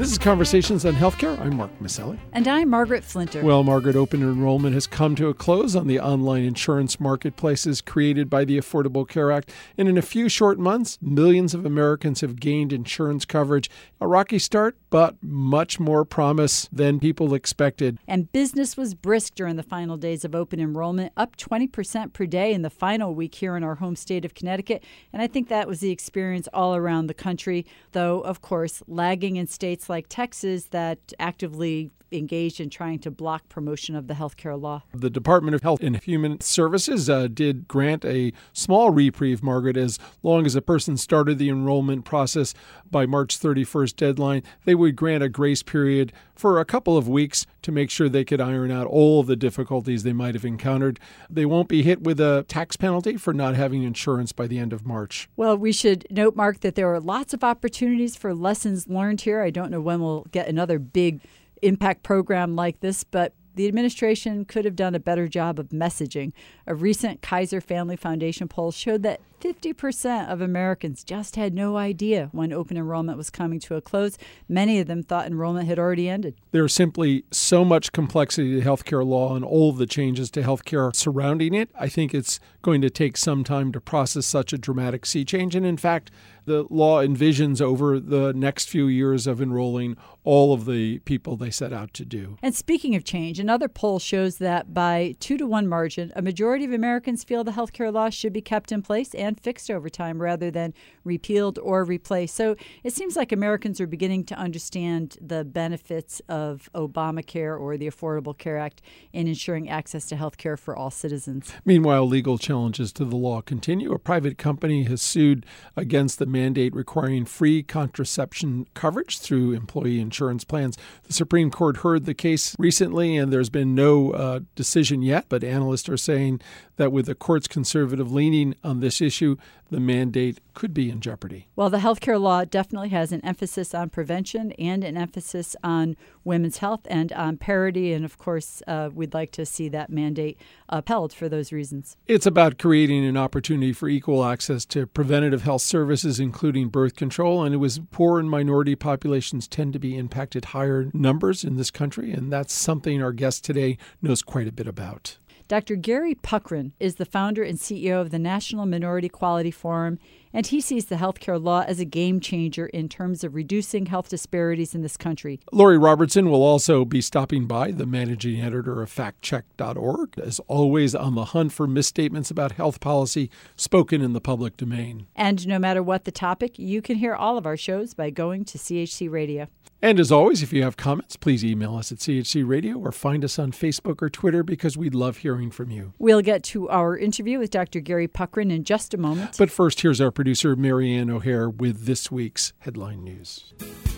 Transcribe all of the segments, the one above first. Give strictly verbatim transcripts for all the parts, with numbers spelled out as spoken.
This is Conversations on Healthcare. I'm Mark Maselli. And I'm Margaret Flinter. Well, Margaret, open enrollment has come to a close on the online insurance marketplaces created by the Affordable Care Act. And in a few short months, millions of Americans have gained insurance coverage. A rocky start, but much more promise than people expected. And business was brisk during the final days of open enrollment, up twenty percent per day in the final week here in our home state of Connecticut. And I think that was the experience all around the country, though, of course, lagging in states like Texas that actively engaged in trying to block promotion of the healthcare law. The Department of Health and Human Services uh, did grant a small reprieve, Margaret, as long as a person started the enrollment process by March thirty-first deadline. They would grant a grace period for a couple of weeks to make sure they could iron out all of the difficulties they might have encountered. They won't be hit with a tax penalty for not having insurance by the end of March. Well, we should note, Mark, that there are lots of opportunities for lessons learned here. I don't know when we'll get another big impact program like this, but the administration could have done a better job of messaging. A recent Kaiser Family Foundation poll showed that fifty percent of Americans just had no idea when open enrollment was coming to a close. Many of them thought enrollment had already ended. There's simply so much complexity to healthcare law and all of the changes to healthcare surrounding it. I think it's going to take some time to process such a dramatic sea change. And in fact, the law envisions over the next few years of enrolling all of the people they set out to do. And speaking of change, another poll shows that by two to one margin, a majority of Americans feel the healthcare law should be kept in place and fixed over time rather than repealed or replaced. So it seems like Americans are beginning to understand the benefits of Obamacare or the Affordable Care Act in ensuring access to health care for all citizens. Meanwhile, legal challenges to the law continue. A private company has sued against the mandate requiring free contraception coverage through employee insurance plans. The Supreme Court heard the case recently, and there's been no uh, decision yet, but analysts are saying that with the court's conservative leaning on this issue, the mandate could be in jeopardy. Well, the healthcare law definitely has an emphasis on prevention and an emphasis on women's health and on parity. And of course, uh, we'd like to see that mandate upheld for those reasons. It's about creating an opportunity for equal access to preventative health services, including birth control. And it was poor and minority populations tend to be impacted higher numbers in this country. And that's something our guest today knows quite a bit about. Doctor Gary Puckrin is the founder and C E O of the National Minority Quality Forum, and he sees the healthcare law as a game changer in terms of reducing health disparities in this country. Lori Robertson will also be stopping by, the managing editor of fact check dot org, as always on the hunt for misstatements about health policy spoken in the public domain. And no matter what the topic, you can hear all of our shows by going to C H C Radio. And as always, if you have comments, please email us at C H C Radio or find us on Facebook or Twitter because we'd love hearing from you. We'll get to our interview with Doctor Gary Puckrin in just a moment. But first, here's our producer, Marianne O'Hare, with this week's headline news.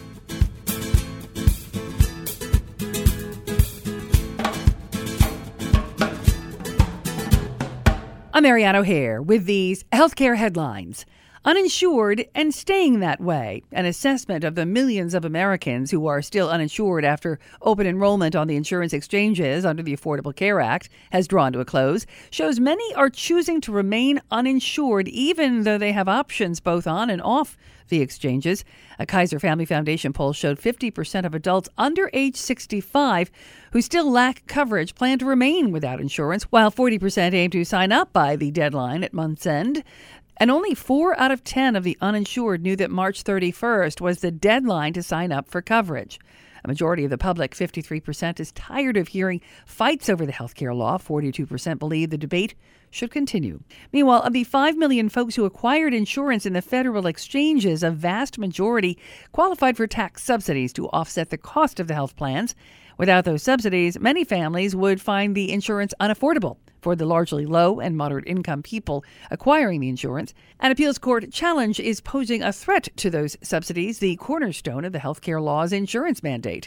I'm Marianne O'Hare with these healthcare headlines. Uninsured and staying that way. An assessment of the millions of Americans who are still uninsured after open enrollment on the insurance exchanges under the Affordable Care Act has drawn to a close shows many are choosing to remain uninsured even though they have options both on and off the exchanges. A Kaiser Family Foundation poll showed fifty percent of adults under age sixty-five who still lack coverage plan to remain without insurance, while forty percent aim to sign up by the deadline at month's end. And only four out of ten of the uninsured knew that March thirty-first was the deadline to sign up for coverage. A majority of the public, fifty-three percent, is tired of hearing fights over the healthcare law. forty-two percent believe the debate should continue. Meanwhile, of the five million folks who acquired insurance in the federal exchanges, a vast majority qualified for tax subsidies to offset the cost of the health plans. Without those subsidies, many families would find the insurance unaffordable for the largely low and moderate income people acquiring the insurance. An appeals court challenge is posing a threat to those subsidies, the cornerstone of the healthcare law's insurance mandate.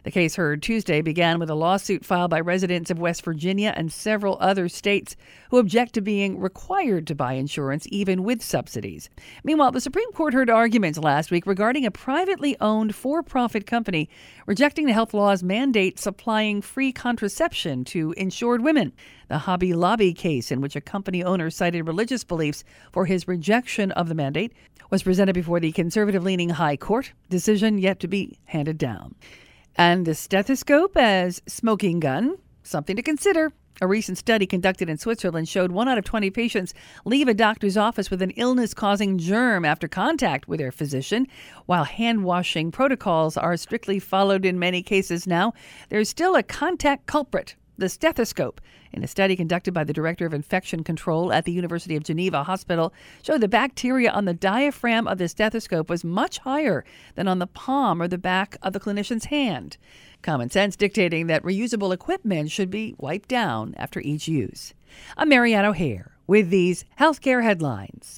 The case heard Tuesday began with a lawsuit filed by residents of West Virginia and several other states who object to being required to buy insurance even with subsidies. Meanwhile, the Supreme Court heard arguments last week regarding a privately owned for-profit company rejecting the health law's mandate supplying free contraception to insured women. The Hobby Lobby case, in which a company owner cited religious beliefs for his rejection of the mandate, was presented before the conservative-leaning High Court, decision yet to be handed down. And the stethoscope as smoking gun, something to consider. A recent study conducted in Switzerland showed one out of twenty patients leave a doctor's office with an illness-causing germ after contact with their physician. While hand-washing protocols are strictly followed in many cases now, there's still a contact culprit, the stethoscope. In a study conducted by the director of infection control at the University of Geneva Hospital, showed the bacteria on the diaphragm of the stethoscope was much higher than on the palm or the back of the clinician's hand. Common sense dictating that reusable equipment should be wiped down after each use. I'm Marianne O'Hare with these healthcare headlines.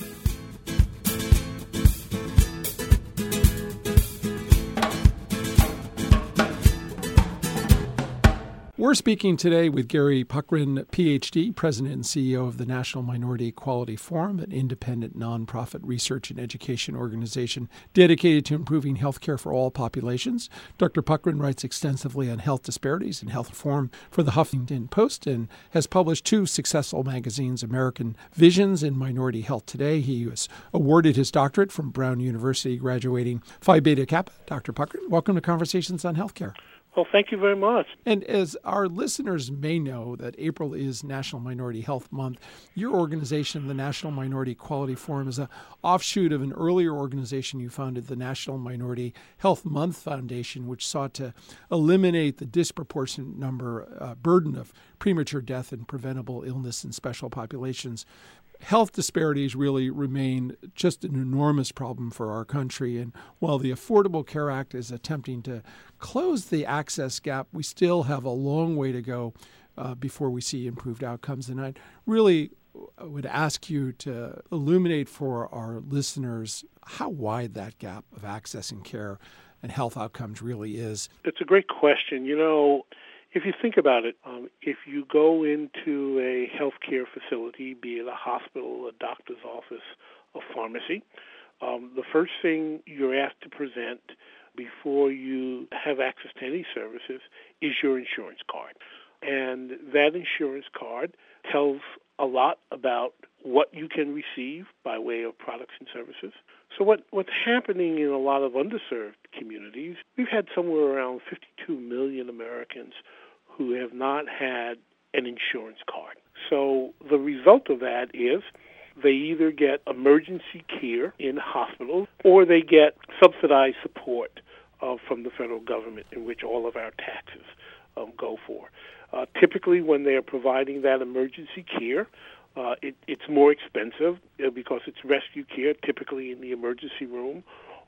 We're speaking today with Gary Puckrin, P H D, President and C E O of the National Minority Equality Forum, an independent nonprofit research and education organization dedicated to improving health care for all populations. Doctor Puckrin writes extensively on health disparities and health reform for the Huffington Post and has published two successful magazines, American Visions and Minority Health Today. He was awarded his doctorate from Brown University, graduating Phi Beta Kappa. Doctor Puckrin, welcome to Conversations on Healthcare. Well, thank you very much. And as our listeners may know that April is National Minority Health Month, your organization, the National Minority Equality Forum, is an offshoot of an earlier organization you founded, the National Minority Health Month Foundation, which sought to eliminate the disproportionate number, uh, burden of premature death and preventable illness in special populations. Health disparities really remain just an enormous problem for our country. And while the Affordable Care Act is attempting to close the access gap, we still have a long way to go uh, before we see improved outcomes. And I really would ask you to illuminate for our listeners how wide that gap of access and care and health outcomes really is. It's a great question. You know, if you think about it, um, if you go into a healthcare facility, be it a hospital, a doctor's office, a pharmacy, um, the first thing you're asked to present before you have access to any services is your insurance card. And that insurance card tells a lot about what you can receive by way of products and services. So what, what's happening in a lot of underserved communities, we've had somewhere around fifty-two million Americans who have not had an insurance card. So the result of that is they either get emergency care in hospitals or they get subsidized support uh, from the federal government, in which all of our taxes um, go for. Uh, typically, when they are providing that emergency care, uh, it, it's more expensive uh, because it's rescue care, typically in the emergency room,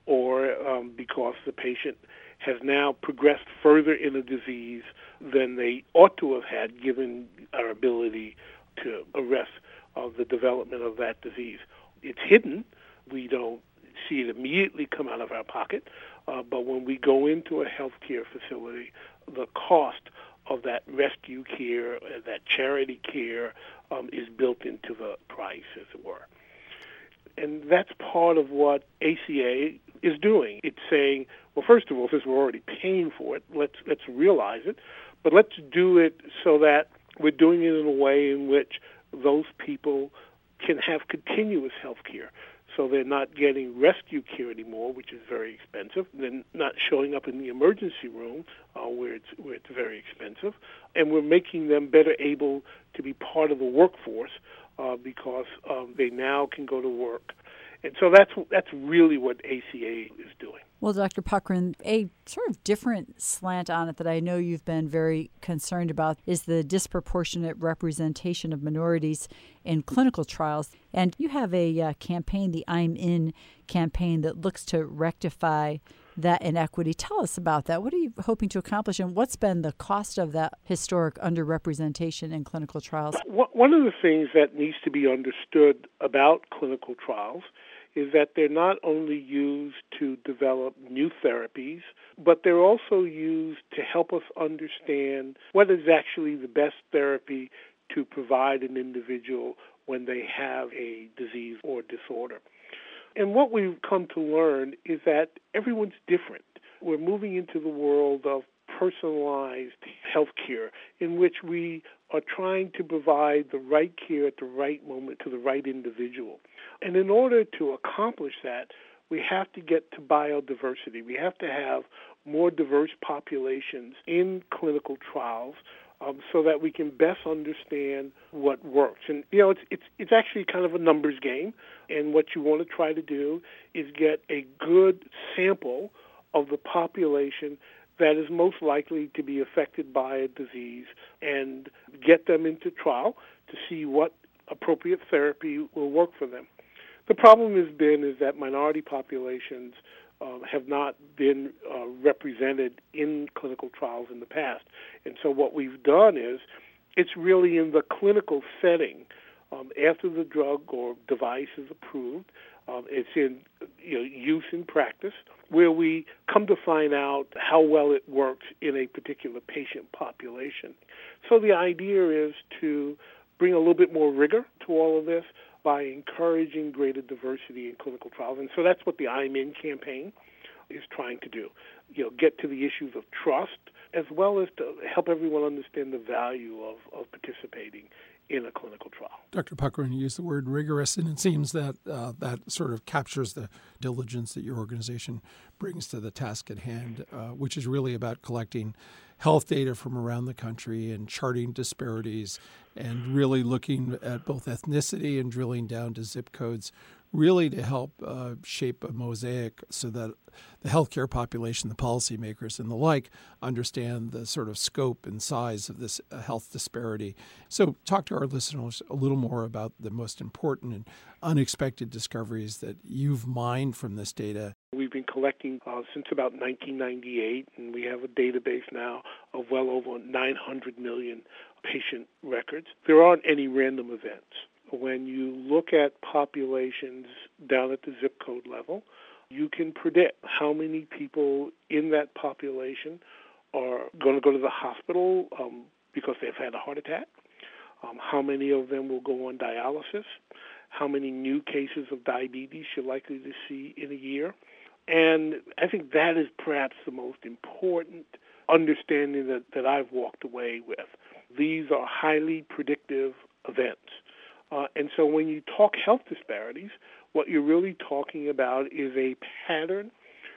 or um, because the patient has now progressed further in a disease than they ought to have had, given our ability to arrest uh, the development of that disease. It's hidden. We don't see it immediately come out of our pocket, uh, but when we go into a healthcare facility, the cost of that rescue care, uh, that charity care, um, is built into the price, as it were. And that's part of what A C A is doing. It's saying, well, first of all, since we're already paying for it, let's let's realize it, but let's do it so that we're doing it in a way in which those people can have continuous health care. So they're not getting rescue care anymore, which is very expensive. They're not showing up in the emergency room uh, where it's where it's very expensive. And we're making them better able to be part of the workforce uh, because um, they now can go to work. And so that's that's really what A C A is doing. Well, Doctor Puckrin, a sort of different slant on it that I know you've been very concerned about is the disproportionate representation of minorities in clinical trials. And you have a uh, campaign, the I'm In campaign, that looks to rectify that inequity. Tell us about that. What are you hoping to accomplish, and what's been the cost of that historic underrepresentation in clinical trials? One of the things that needs to be understood about clinical trials is that they're not only used to develop new therapies, but they're also used to help us understand what is actually the best therapy to provide an individual when they have a disease or disorder. And what we've come to learn is that everyone's different. We're moving into the world of personalized healthcare in which we are trying to provide the right care at the right moment to the right individual. And in order to accomplish that, we have to get to biodiversity. We have to have more diverse populations in clinical trials um, so that we can best understand what works. And, you know, it's, it's, it's actually kind of a numbers game. And what you want to try to do is get a good sample of the population that is most likely to be affected by a disease and get them into trial to see what appropriate therapy will work for them. The problem has been is that minority populations uh, have not been uh, represented in clinical trials in the past. And so what we've done is it's really in the clinical setting um, after the drug or device is approved. Um, it's in you know, use in practice, where we come to find out how well it works in a particular patient population. So the idea is to bring a little bit more rigor to all of this by encouraging greater diversity in clinical trials. And so that's what the I'm In campaign is trying to do. You know, get to the issues of trust, as well as to help everyone understand the value of, of participating in a clinical trial. Doctor Puckering used the word rigorous, and it seems that uh, that sort of captures the diligence that your organization brings to the task at hand, uh, which is really about collecting health data from around the country and charting disparities and really looking at both ethnicity and drilling down to zip codes, really to help uh, shape a mosaic so that the healthcare population, the policymakers and the like, understand the sort of scope and size of this uh, health disparity. So talk to our listeners a little more about the most important and unexpected discoveries that you've mined from this data. We've been collecting uh, since about nineteen ninety-eight, and we have a database now of well over nine hundred million patient records. There aren't any random events. When you look at populations down at the zip code level, you can predict how many people in that population are going to go to the hospital um, because they've had a heart attack, um, how many of them will go on dialysis, how many new cases of diabetes you're likely to see in a year. And I think that is perhaps the most important understanding that, that I've walked away with. These are highly predictive events. Uh, and so when you talk health disparities, what you're really talking about is a pattern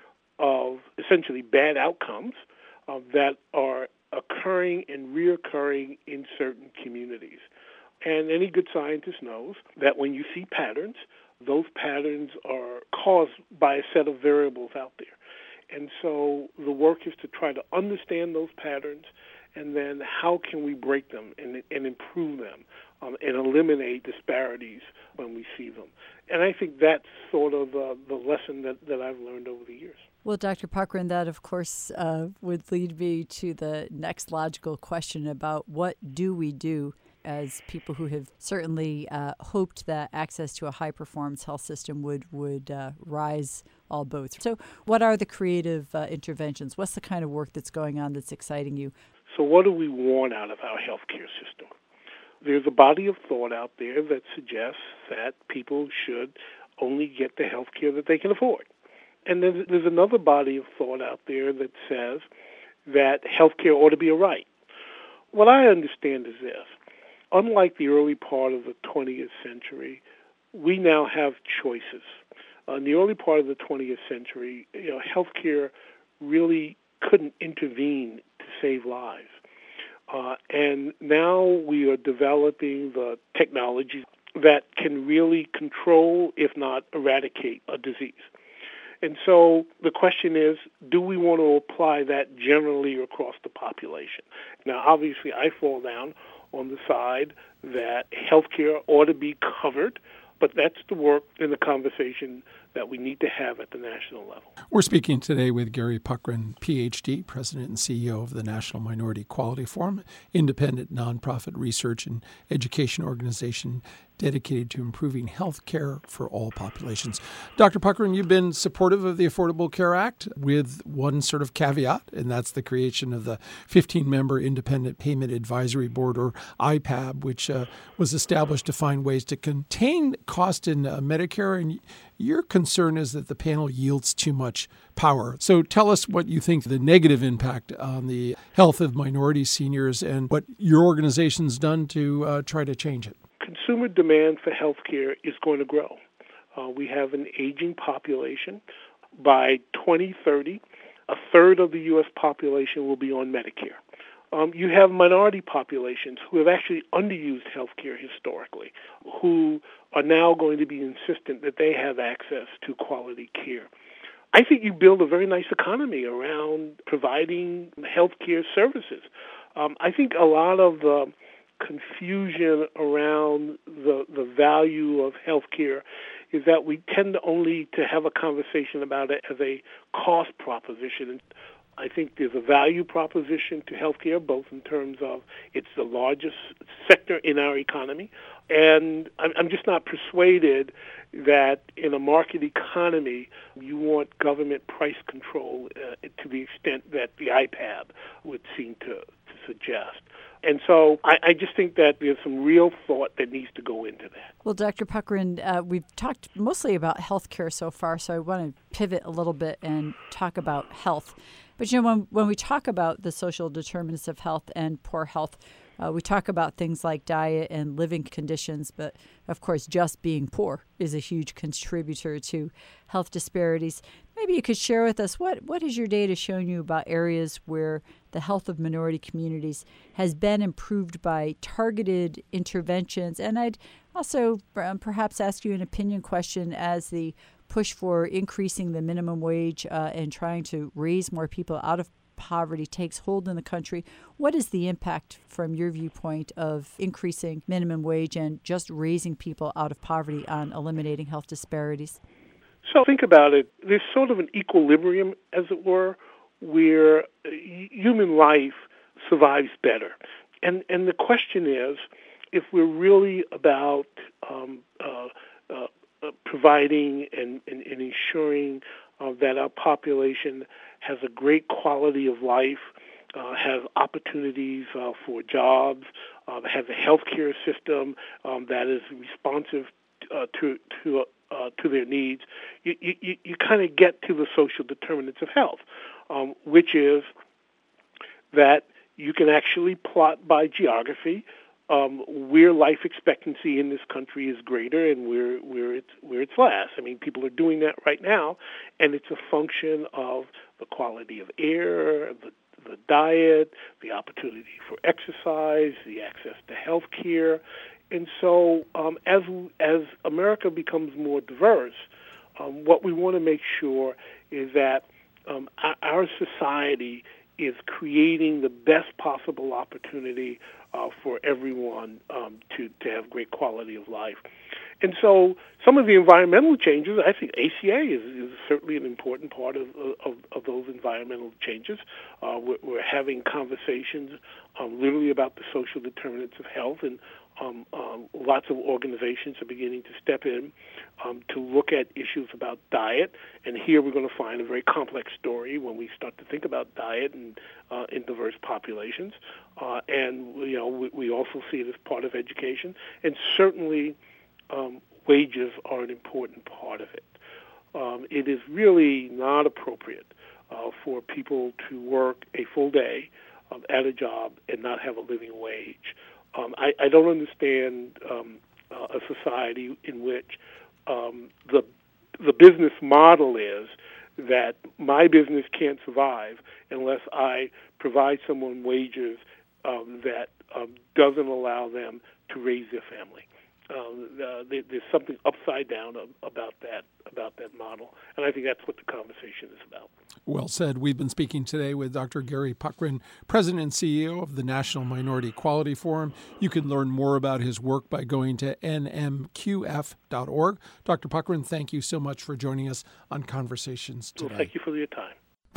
of essentially bad outcomes uh, that are occurring and reoccurring in certain communities. And any good scientist knows that when you see patterns, those patterns are caused by a set of variables out there. And so the work is to try to understand those patterns, and then how can we break them and, and improve them um, and eliminate disparities when we see them. And I think that's sort of uh, the lesson that, that I've learned over the years. Well, Doctor Puckering, that, of course, uh, would lead me to the next logical question about what do we do as people who have certainly uh, hoped that access to a high-performance health system would, would uh, rise all boats. So what are the creative uh, interventions? What's the kind of work that's going on that's exciting you? So what do we want out of our healthcare system? There's a body of thought out there that suggests that people should only get the health care that they can afford. And there's, there's another body of thought out there that says that health care ought to be a right. What I understand is this. Unlike the early part of the twentieth century, we now have choices. Uh, in the early part of the twentieth century, you know, healthcare really couldn't intervene to save lives. Uh, and now we are developing the technology that can really control, if not eradicate, a disease. And so the question is, do we want to apply that generally across the population? Now, obviously, I fall down on the side that healthcare ought to be covered, but that's the work and the conversation that we need to have at the national level. We're speaking today with Gary Puckrin, P H D, President and C E O of the National Minority Quality Forum, independent nonprofit research and education organization dedicated to improving health care for all populations. Doctor Puckrin, you've been supportive of the Affordable Care Act with one sort of caveat, and that's the creation of the fifteen-member Independent Payment Advisory Board, or I P A B, which uh, was established to find ways to contain cost in uh, Medicare. And your concern is that the panel yields too much power. So tell us what you think the negative impact on the health of minority seniors and what your organization's done to uh, try to change it. Consumer demand for health care is going to grow. Uh, we have an aging population. By twenty thirty, a third of the U S population will be on Medicare. Um, you have minority populations who have actually underused health care historically, who are now going to be insistent that they have access to quality care. I think you build a very nice economy around providing health care services. Um, I think a lot of the confusion around the the value of health care is that we tend only to have a conversation about it as a cost proposition. And I think there's a value proposition to healthcare, both in terms of it's the largest sector in our economy, and I'm just not persuaded that in a market economy you want government price control uh, to the extent that the I P A B would seem to, to suggest. And so I, I just think that there's some real thought that needs to go into that. Well, Doctor Puckrin, uh, we've talked mostly about healthcare so far, so I want to pivot a little bit and talk about health. But, you know, when, when we talk about the social determinants of health and poor health, uh, we talk about things like diet and living conditions, but of course, just being poor is a huge contributor to health disparities. Maybe you could share with us what, what has your data shown you about areas where the health of minority communities has been improved by targeted interventions? And I'd also um, perhaps ask you an opinion question as the push for increasing the minimum wage uh, and trying to raise more people out of poverty takes hold in the country. What is the impact from your viewpoint of increasing minimum wage and just raising people out of poverty on eliminating health disparities? So think about it. There's sort of an equilibrium, as it were, where human life survives better. And and the question is, if we're really about um, uh, uh, uh, providing and, and, and ensuring uh, that our population has a great quality of life, uh, has opportunities uh, for jobs, uh, has a healthcare system um, that is responsive uh, to to uh, to their needs, you you, you kind of get to the social determinants of health, um, which is that you can actually plot by geography um, where life expectancy in this country is greater and where where it's where it's less. I mean, people are doing that right now, and it's a function of the quality of air, the the diet, the opportunity for exercise, the access to health care. And so um, as as America becomes more diverse, um, what we want to make sure is that um, our, our society is creating the best possible opportunity uh, for everyone um, to, to have great quality of life. And so some of the environmental changes, I think A C A is, is certainly an important part of, of, of those environmental changes. Uh, we're, we're having conversations um, literally about the social determinants of health, and um, um, lots of organizations are beginning to step in um, to look at issues about diet. And here we're going to find a very complex story when we start to think about diet and uh, in diverse populations. Uh, and, you know, we, we also see it as part of education. And certainly Um, wages are an important part of it. Um, it is really not appropriate uh, for people to work a full day um, at a job and not have a living wage. Um, I, I don't understand um, uh, a society in which um, the the business model is that my business can't survive unless I provide someone wages um, that um, doesn't allow them to raise their family. Um, uh, there, there's something upside down about that about that model, and I think that's what the conversation is about. Well said. We've been speaking today with Doctor Gary Puckrin, President and C E O of the National Minority Quality Forum. You can learn more about his work by going to N M Q F dot org. Doctor Puckrin, thank you so much for joining us on Conversations today. Well, thank you for your time.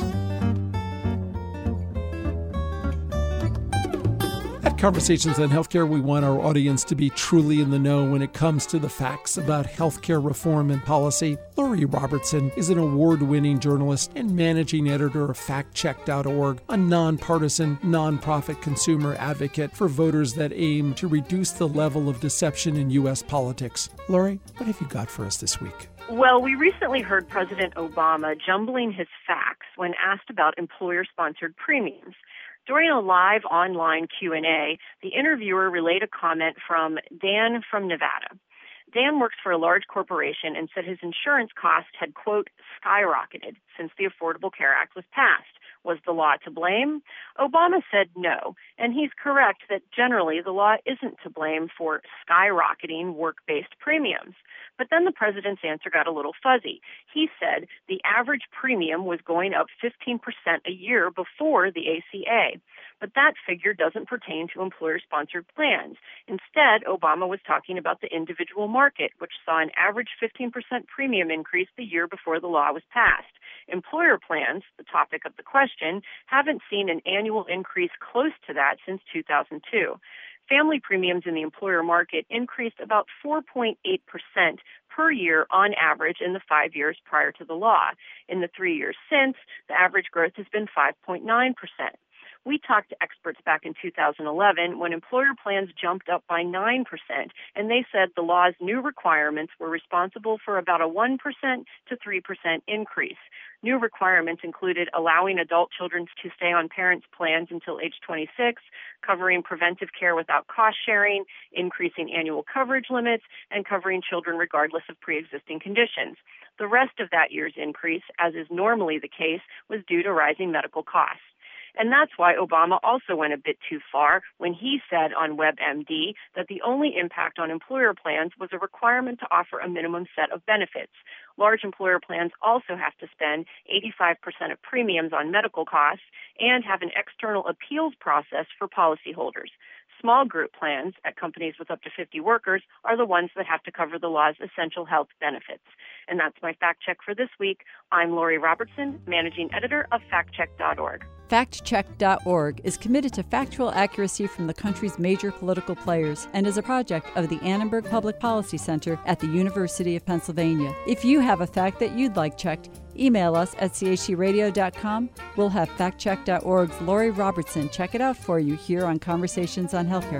At Conversations on Healthcare, we want our audience to be truly in the know when it comes to the facts about healthcare reform and policy. Lori Robertson is an award-winning journalist and managing editor of fact check dot org, a nonpartisan, nonprofit consumer advocate for voters that aim to reduce the level of deception in U S politics. Lori, what have you got for us this week? Well, we recently heard President Obama jumbling his facts when asked about employer-sponsored premiums. During a live online Q and A, the interviewer relayed a comment from Dan from Nevada. Dan works for a large corporation and said his insurance costs had, quote, skyrocketed since the Affordable Care Act was passed. Was the law to blame? Obama said no, and he's correct that generally the law isn't to blame for skyrocketing work-based premiums. But then the president's answer got a little fuzzy. He said the average premium was going up fifteen percent a year before the A C A. But that figure doesn't pertain to employer-sponsored plans. Instead, Obama was talking about the individual market, which saw an average fifteen percent premium increase the year before the law was passed. Employer plans, the topic of the question, haven't seen an annual increase close to that since two thousand two. Family premiums in the employer market increased about four point eight percent per year on average in the five years prior to the law. In the three years since, the average growth has been five point nine percent. We talked to experts back in two thousand eleven when employer plans jumped up by nine percent, and they said the law's new requirements were responsible for about a one percent to three percent increase. New requirements included allowing adult children to stay on parents' plans until age twenty-six, covering preventive care without cost sharing, increasing annual coverage limits, and covering children regardless of pre-existing conditions. The rest of that year's increase, as is normally the case, was due to rising medical costs. And that's why Obama also went a bit too far when he said on WebMD that the only impact on employer plans was a requirement to offer a minimum set of benefits. Large employer plans also have to spend eighty-five percent of premiums on medical costs and have an external appeals process for policyholders. Small group plans at companies with up to fifty workers are the ones that have to cover the law's essential health benefits. And that's my fact check for this week. I'm Lori Robertson, managing editor of fact check dot org. fact check dot org is committed to factual accuracy from the country's major political players and is a project of the Annenberg Public Policy Center at the University of Pennsylvania. If you have a fact that you'd like checked, email us at c h c radio dot com. We'll have fact check dot org's Lori Robertson check it out for you here on Conversations on Healthcare.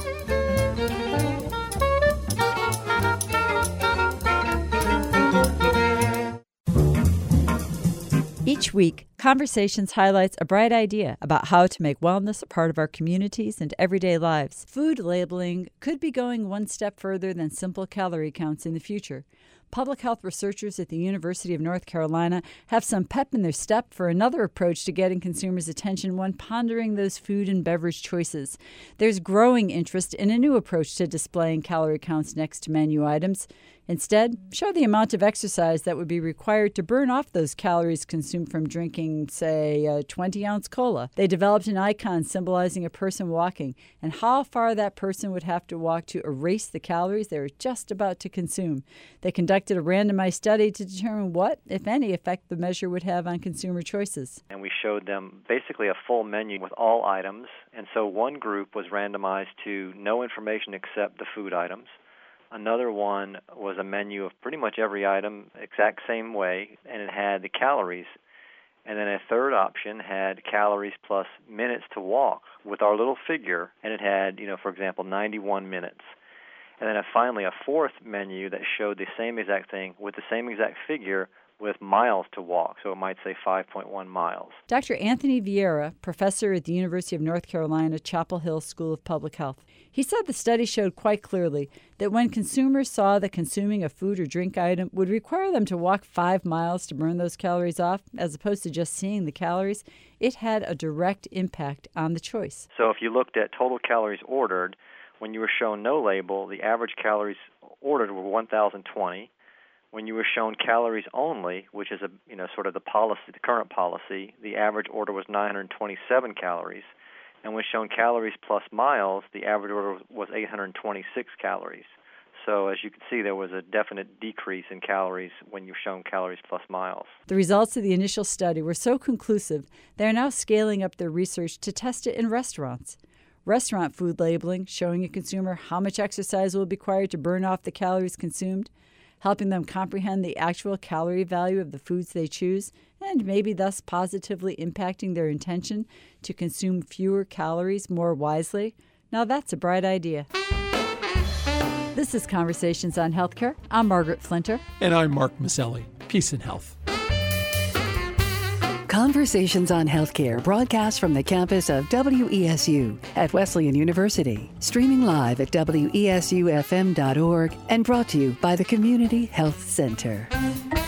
Each week, Conversations highlights a bright idea about how to make wellness a part of our communities and everyday lives. Food labeling could be going one step further than simple calorie counts in the future. Public health researchers at the University of North Carolina have some pep in their step for another approach to getting consumers' attention when pondering those food and beverage choices. There's growing interest in a new approach to displaying calorie counts next to menu items. Instead, show the amount of exercise that would be required to burn off those calories consumed from drinking, say, a twenty-ounce cola. They developed an icon symbolizing a person walking and how far that person would have to walk to erase the calories they were just about to consume. They conducted a randomized study to determine what, if any, effect the measure would have on consumer choices. And we showed them basically a full menu with all items. And so one group was randomized to no information except the food items. Another one was a menu of pretty much every item, exact same way, and it had the calories. And then a third option had calories plus minutes to walk with our little figure, and it had, you know, for example, ninety-one minutes. And then finally a fourth menu that showed the same exact thing with the same exact figure with miles to walk. So it might say five point one miles. Doctor Anthony Vieira, professor at the University of North Carolina Chapel Hill School of Public Health. He said the study showed quite clearly that when consumers saw that consuming a food or drink item would require them to walk five miles to burn those calories off, as opposed to just seeing the calories, it had a direct impact on the choice. So if you looked at total calories ordered, When you were shown no label, the average calories ordered were one thousand twenty. When you were shown calories only, which is a you know sort of the policy, the current policy, the average order was nine hundred twenty-seven calories. And when shown calories plus miles, the average order was eight hundred twenty-six calories. So as you can see, there was a definite decrease in calories when you're shown calories plus miles. The results of the initial study were so conclusive, they are now scaling up their research to test it in restaurants. Restaurant food labeling, showing a consumer how much exercise will be required to burn off the calories consumed, helping them comprehend the actual calorie value of the foods they choose, and maybe thus positively impacting their intention to consume fewer calories more wisely. Now that's a bright idea. This is Conversations on Healthcare. I'm Margaret Flinter. And I'm Mark Maselli. Peace and health. Conversations on Healthcare broadcast from the campus of W E S U at Wesleyan University. Streaming live at W E S U F M dot org and brought to you by the Community Health Center.